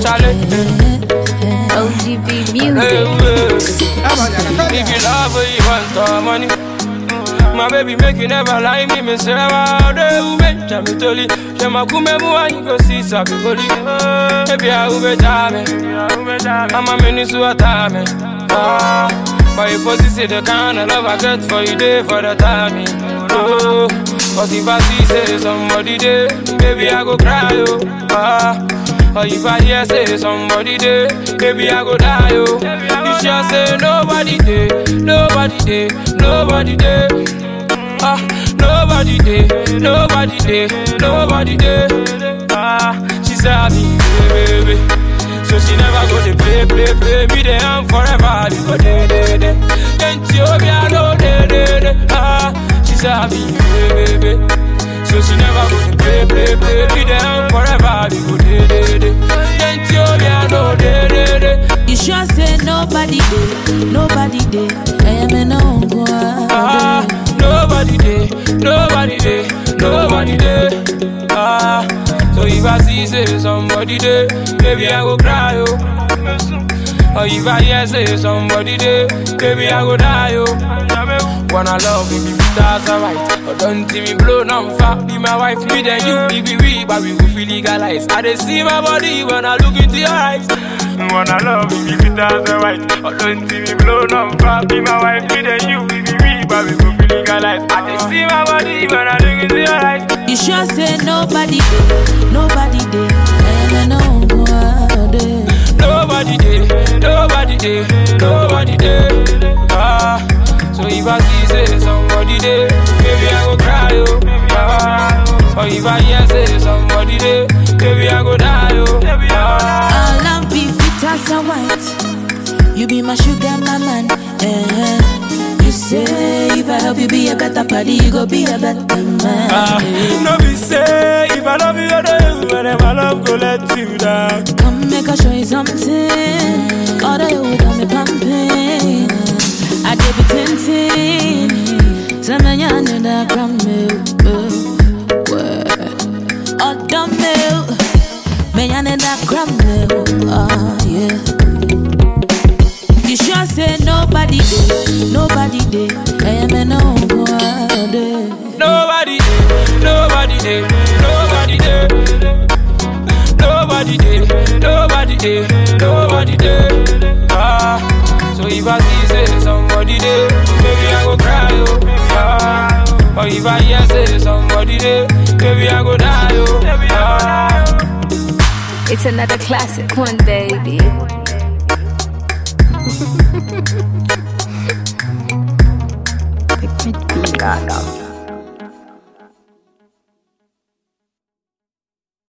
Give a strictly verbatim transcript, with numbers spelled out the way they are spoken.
O G B music. If you love her, you want the money. My baby make you never lie me. Me say wow, they will make me tell you. She ma kume mua you go see sabi goli. Baby I will be jame. I'm a mini suatame. Ah, but if you see the kind of love I get for you day for the timing. Oh, but if I see say somebody there, baby I go cry oh. Ah. Or if I hear say somebody there, baby I go die oh. You just say nobody there, nobody there, nobody there. Ah, nobody there, nobody there, nobody there. Ah, she said me, baby, so she never go to play, play, play. Me there and forever, you go there, there, there. Can't you be alone, there, there, there. Ah, she said me, baby, so she never go to play, play, play. Me there and forever, you go there, there, there. Can't you be alone, there, there, there. You sure say nobody there, nobody there. I am an uncle. Ah, nobody there, nobody there, nobody there. Ah, so if I see say somebody there, baby I go cry oh. Or if I hear say somebody there, baby I go die oh. Wanna love me, if that's alright. But don't see me blow no fat. Be my wife, me then you, be we, but we will feel legalized. I dey see my body when I look into your eyes. Wanna love me, if that's alright. But don't see me blow no fat. Be my wife, me then you, be we, but we will feel legalized. I dey see my body when I look into your eyes. You sure say nobody there, nobody there. I know nobody there, nobody there, nobody there, nobody there. Ah. So if I see say somebody there, baby I go cry oh. Ah. Or if I hear say somebody there, baby I go die oh. Ah. All love be fit as a white. You be my sugar, my man. Eh. You say if I help you be a better party, you go be a better man. Ah. No be say if I love you, I do you, and my love go let you down. Come make I show you something. All the you got me pumping. I did be tintin. Some man you know that from milk. Oh, dumb milk. Man you know that from milk. Oh, yeah. You sure say nobody there, nobody there. I am an nobody. Nobody there, nobody there, nobody there. Nobody there, nobody there, nobody there. Ah. So if I see say somebody there, baby I go cry oh. Ah. Or if I hear say somebody there, baby I go die oh. Ah. It's another classic one, baby.